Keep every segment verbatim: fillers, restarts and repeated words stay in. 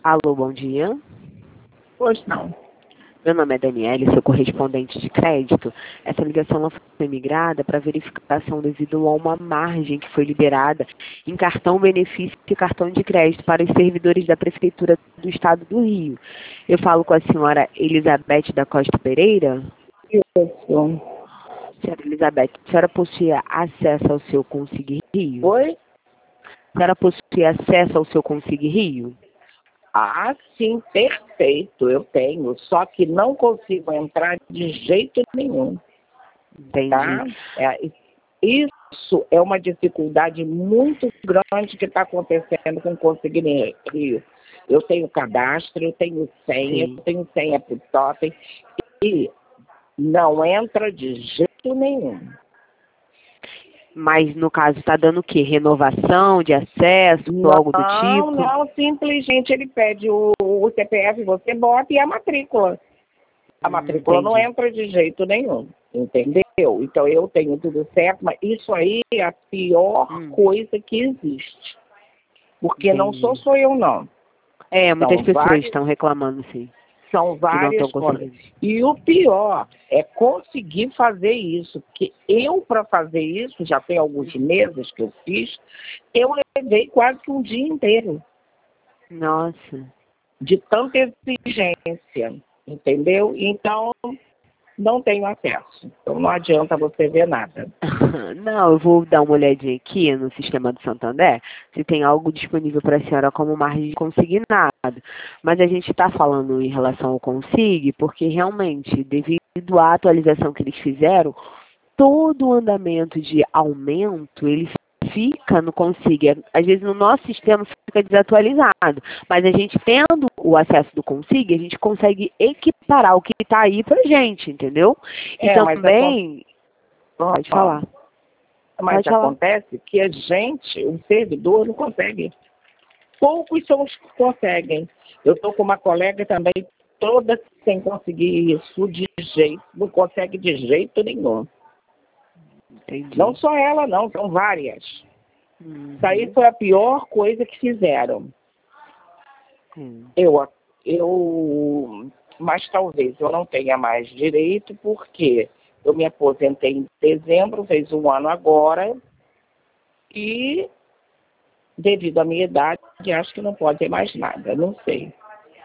Alô, bom dia. Pois não. Meu nome é Daniele, sou correspondente de crédito. Essa ligação ela foi migrada para verificação devido a uma margem que foi liberada em cartão benefício e cartão de crédito para os servidores da Prefeitura do Estado do Rio. Eu falo com a senhora Elizabeth da Costa Pereira? Isso. Senhora Elizabeth, a senhora possui acesso ao seu Consigue Rio? Oi? A senhora possui acesso ao seu Consigue Rio? Ah, sim, perfeito, eu tenho. Só que não consigo entrar de jeito nenhum. Entendi. Tá? É, isso é uma dificuldade muito grande que está acontecendo com o Consigne Rio. Eu tenho cadastro, eu tenho senha, Sim. eu tenho senha para o totem e não entra de jeito nenhum. Mas, no caso, está dando o quê? Renovação de acesso, Não, algo do tipo? não, simplesmente ele pede o, o C P F, você bota e a matrícula. A Hum, matrícula não entendi. entra de jeito nenhum, entendeu? Então eu tenho tudo certo, mas isso aí é a pior Hum, coisa que existe. Porque não sou entendi. só eu, não. É, muitas São pessoas vários, estão reclamando, sim, são que não estão várias coisas. conseguindo. E o pior é conseguir fazer isso, porque eu, para fazer isso, já tem alguns meses que eu fiz, eu levei quase que um dia inteiro Nossa. de tanta exigência, entendeu? Então, não tenho acesso. Então, não adianta você ver nada. Não, eu vou dar uma olhadinha aqui no sistema do Santander, se tem algo disponível para a senhora como margem de consignado. Mas a gente está falando em relação ao Consig, porque realmente, devido à atualização que eles fizeram, todo o andamento de aumento, ele fica no Consig. Às vezes no nosso sistema fica desatualizado, mas a gente tendo o acesso do Consig, a gente consegue equiparar o que está aí pra gente, entendeu? E É, mas, também, acon- pode falar, mas pode falar. acontece que a gente, o servidor, não consegue. Poucos são os que conseguem. Eu estou com uma colega também, toda sem conseguir isso de jeito, não consegue de jeito nenhum. Entendi. Não só ela, não, são várias. Uhum. Isso aí foi a pior coisa que fizeram. Hum. Eu, eu, mas talvez eu não tenha mais direito, porque eu me aposentei em dezembro, fez um ano agora, e devido à minha idade, acho que não pode ter mais nada, não sei.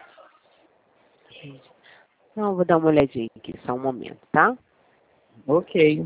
Não, vou dar uma olhadinha aqui, só um momento, tá? Ok.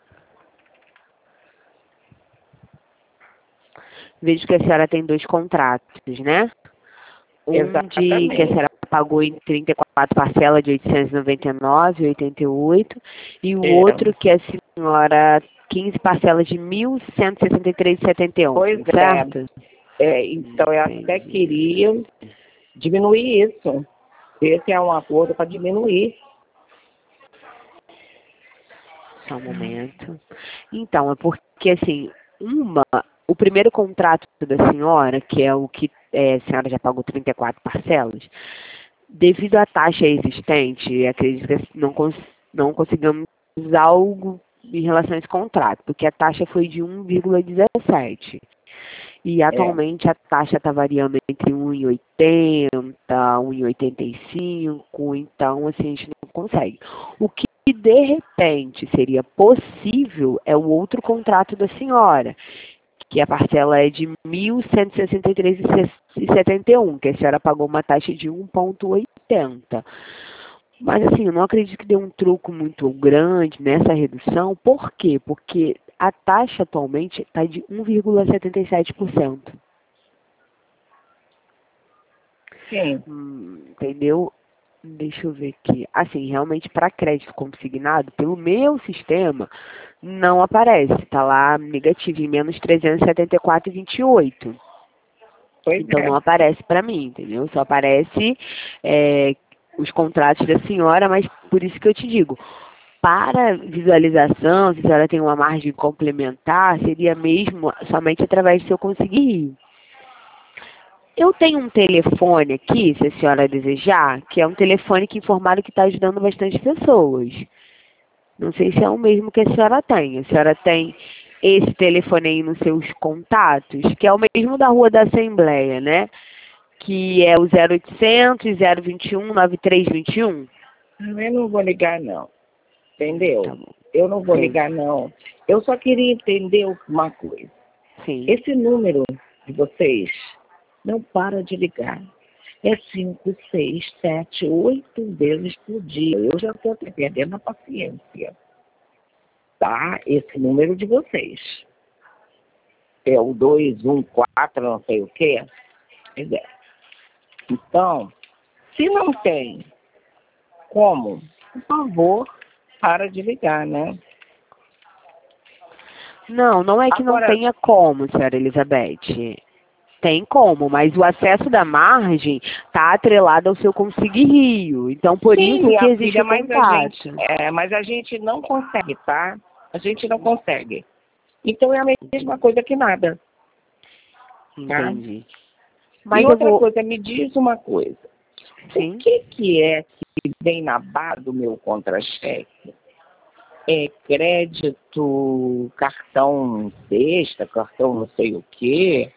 Vejo que a senhora tem dois contratos, né? Um de que a Exatamente. senhora pagou em trinta e quatro parcelas de oitocentos e noventa e nove reais e oitenta e oito centavos e o É. outro que a senhora quinze parcelas de mil cento e sessenta e três reais e setenta e um Pois centavos, certo? é. É, então eu até queria diminuir isso. Ver se é um acordo para diminuir. Só um momento. Então, é porque assim, uma, o primeiro contrato da senhora, que é o que é, a senhora já pagou trinta e quatro parcelas, devido à taxa existente, acredito que não, cons não conseguimos algo em relação a esse contrato, porque a taxa foi de um vírgula dezessete. E É. atualmente a taxa está variando entre um vírgula oitenta, um vírgula oitenta e cinco, então assim a gente não consegue. O que de repente seria possível é o outro contrato da senhora, que a parcela é de mil cento e sessenta e três reais e setenta e um centavos, que a senhora pagou uma taxa de um vírgula oitenta. Mas assim, eu não acredito que dê um troco muito grande nessa redução. Por quê? Porque a taxa atualmente está de um vírgula setenta e sete por cento. Sim. Hum, entendeu? Deixa eu ver aqui. Assim, realmente para crédito consignado, pelo meu sistema, não aparece. Está lá negativo, em menos trezentos e setenta e quatro reais e vinte e oito centavos. Pois Então é. não aparece para mim, entendeu? Só aparece é, os contratos da senhora, mas por isso que eu te digo, para visualização, se a senhora tem uma margem complementar, seria mesmo somente através do seu conseguir. Eu tenho um telefone aqui, se a senhora desejar, que é um telefone que informaram que está ajudando bastante pessoas. Não sei se é o mesmo que a senhora tem. A senhora tem esse telefone aí nos seus contatos, que é o mesmo da Rua da Assembleia, né? que é o zero oitocentos, zero vinte e um, noventa e três vinte e um? Eu não vou ligar, não. Entendeu? Tá bom. Eu não vou Sim. ligar, não. Eu só queria entender uma coisa. Sim. Esse número de vocês não para de ligar. É cinco, seis, sete, oito vezes por dia. Eu já estou perdendo a paciência. Tá? Esse número de vocês. É o dois um quatro, não sei o quê. Pois é. Então, se não tem como, por favor, para de ligar, né? Não, não é que Agora, não tenha como, senhora Elizabeth. Tem como, mas o acesso da margem está atrelado ao seu Consigue Rio. Então, por sim, isso que minha existe filha, o mas a contato. gente, é, mas a gente não consegue, tá? A gente não consegue. Então é a mesma coisa que nada. Tá? Entendi. Mas E eu outra vou... coisa, me diz uma coisa. Sim. O que, que é que vem na barra do meu contra-cheque? É crédito, cartão sexta, cartão não sei o quê?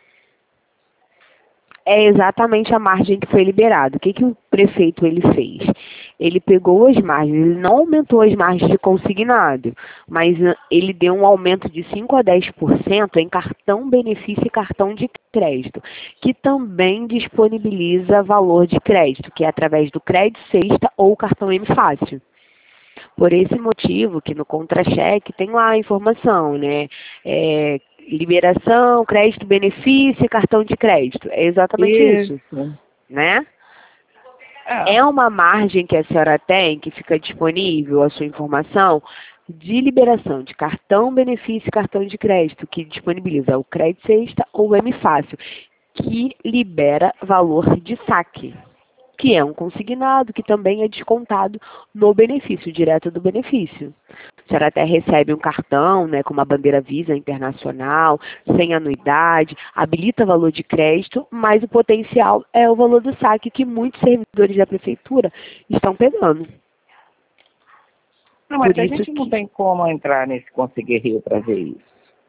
É exatamente a margem que foi liberada. O que, que o prefeito ele fez? Ele pegou as margens, ele não aumentou as margens de consignado, mas ah, ele deu um aumento de cinco a dez por cento em cartão benefício e cartão de crédito, que também disponibiliza valor de crédito, que é através do crédito sexta ou cartão M Fácil. Por esse motivo, que no contra-cheque tem lá a informação, né? É, liberação, crédito, benefício e cartão de crédito. É exatamente isso, Isso. né? Ah, É uma margem que a senhora tem, que fica disponível a sua informação, de liberação de cartão, benefício e cartão de crédito, que disponibiliza o crédito sexta ou o M Fácil, que libera valor de saque, que é um consignado, que também é descontado no benefício, direto do benefício. A senhora até recebe um cartão, né, com uma bandeira Visa Internacional, sem anuidade, habilita valor de crédito, mas o potencial é o valor do saque que muitos servidores da prefeitura estão pegando. não, mas Por a isso gente não que tem como entrar nesse Conseguir Rio para ver isso.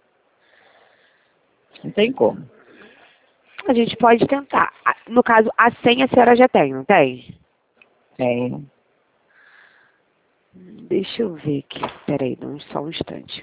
Não tem como. a gente pode tentar. No caso, a senha a senhora já tem, não tem? Tem. Deixa eu ver aqui. Peraí, dá um- só um instante.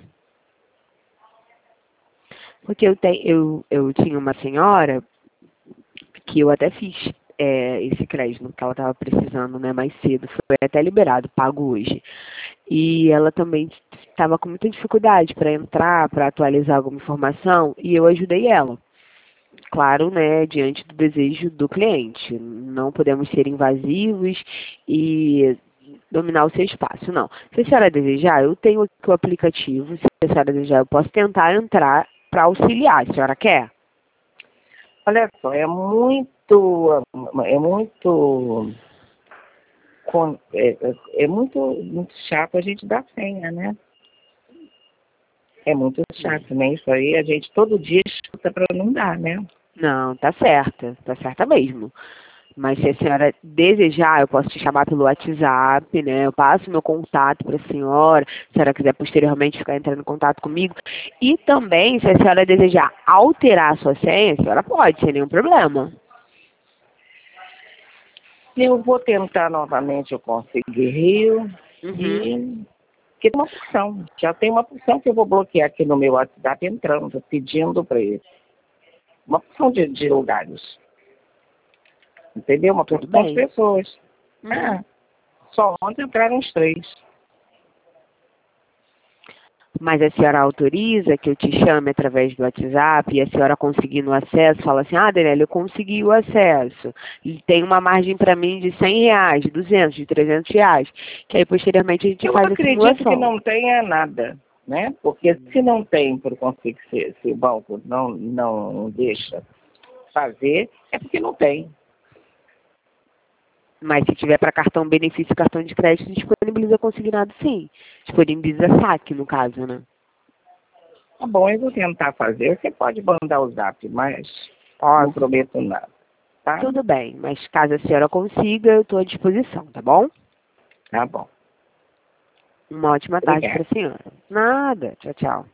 Porque eu, te, eu, eu tinha uma senhora que eu até fiz é, esse crédito que ela estava precisando, né, mais cedo. Foi até liberado, pago hoje. E ela também estava com muita dificuldade para entrar, para atualizar alguma informação, e eu ajudei ela. Claro, né, diante do desejo do cliente. Não podemos ser invasivos e dominar o seu espaço, não. Se a senhora desejar, eu tenho aqui o aplicativo. Se a senhora desejar, eu posso tentar entrar para auxiliar. A senhora quer? Olha só, é muito, é muito, con- é, é muito, muito chato a gente dar senha, né? É muito chato, né? Isso aí a gente todo dia escuta para não dar, né? Não, tá certa, tá certa mesmo. Mas se a senhora desejar, eu posso te chamar pelo WhatsApp, né? Eu passo meu contato para a senhora, se a senhora quiser posteriormente ficar entrando em contato comigo. E também, se a senhora desejar alterar a sua senha, a senhora pode, sem nenhum problema. Eu vou tentar novamente o Conseguir Rio Uhum. e que tem uma porção. Já tem uma porção que eu vou bloquear aqui no meu WhatsApp entrando, pedindo para ele. Uma porção de, de lugares. Entendeu? Uma Tudo porção de bem. pessoas. Uhum. Ah, só ontem entraram uns três. Mas a senhora autoriza que eu te chame através do WhatsApp e a senhora conseguindo o acesso, fala assim, ah, Daniela, eu consegui o acesso. E tem uma margem para mim de cem reais, de duzentos, de trezentos reais, que aí posteriormente a gente Eu faz a acredito que simulação. não tenha nada, né? Porque se não tem por Conseguir, se, se o banco não, não deixa fazer, é porque não tem. Mas se tiver para cartão benefício e cartão de crédito, disponibiliza consignado sim. Disponibiliza saque, no caso, né? Tá bom, eu vou tentar fazer. Você pode mandar o zap, mas não prometo nada, tá? Tudo bem, mas caso a senhora consiga, eu estou à disposição, tá bom? Tá bom. Uma ótima tarde para Obrigada. a senhora. Nada. Tchau, tchau.